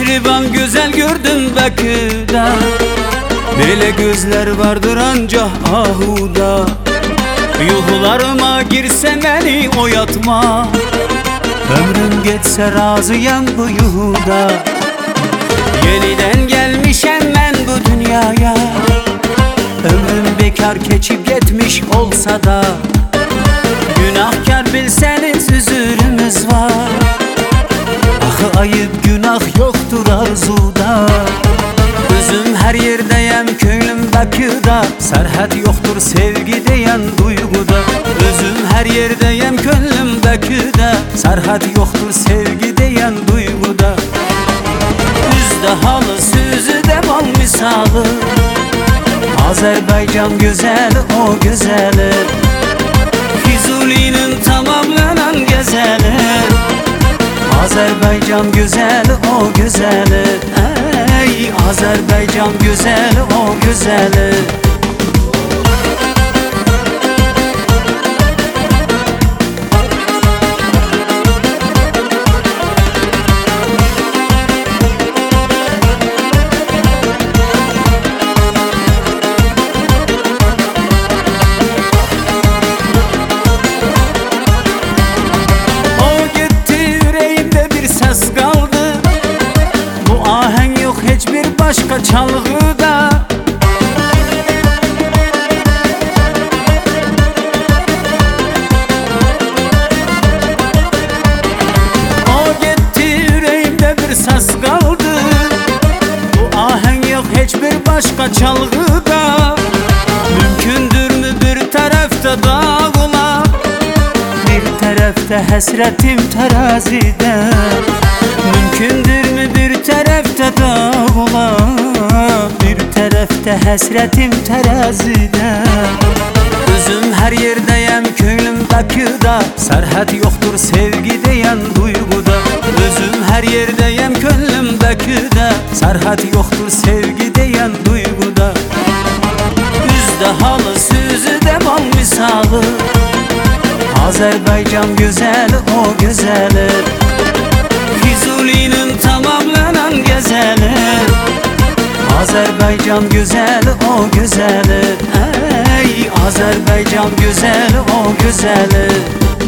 Mehriban güzel gördüm Bakı'da. Böyle gözler vardır ancak ahuda. Yuhlarıma girse beni oyatma. Ömrüm geçse razıyam bu yuhuda. Yeniden gelmişem ben bu dünyaya. Ömrüm bekar geçip gitmiş olsa da, günahkar bilseniz üzürümüz var. Ahı ayıp günah yoktur arzuda. Özüm her yerdeyem köylüm Bakı'da. Serhat yoktur sevgi diyen duyguda. Özüm her yerdeyem köylüm Bakı'da. Serhat yoktur sevgi diyen duyguda. Üzde halı sözü de bal misalı. Azerbaycan güzeli o güzeli. Füzuli'nin tamamlanan güzeli. Azerbaycan güzeli o güzeli. Ey Azerbaycan güzeli o güzeli. Başka çalgıda. O gitti yüreğimde bir ses kaldı. Bu ahenk yok hiçbir başka çalgıda. Mümkündür mü bir tarafta dağla, bir tarafta hasretim terazide. Mümkündür mü bir tarafta dağla, bir tarafta hasretim terazide. Özüm her yerdeyem köylüm Bakı'da. Serhat yoktur sevgi diyen duyguda. Özüm her yerdeyem köylüm Bakı'da. Serhat yoktur sevgi diyen duyguda. Üzde halı sözü de bal misalı. Azerbaycan güzeli o güzeli. Füzuli'nin tamamlanan güzeli. Azerbaycan güzeli o güzeli. Ey Azerbaycan güzeli o güzeli.